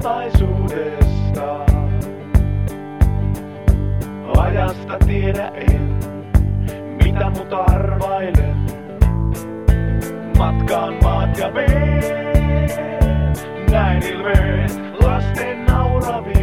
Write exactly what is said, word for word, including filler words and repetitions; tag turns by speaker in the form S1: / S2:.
S1: tulevaisuudesta. Ajasta tiedä en, mitä mutta arvailen. Matkaan maat ja veet, näin ilmeet lasten nauravien.